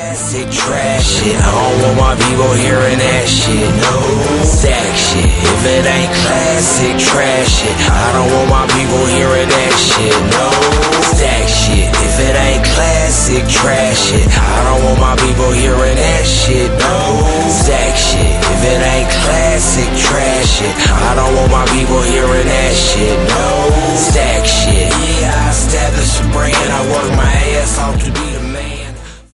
classic trash shit. I don't want my people hearing that shit. No stack shit. If it ain't classic trash shit, I don't want my people hearing that shit. No stack shit. If it ain't classic trash shit, I don't want my people hearing that shit. No stack shit. If it ain't classic trash shit, I don't want my people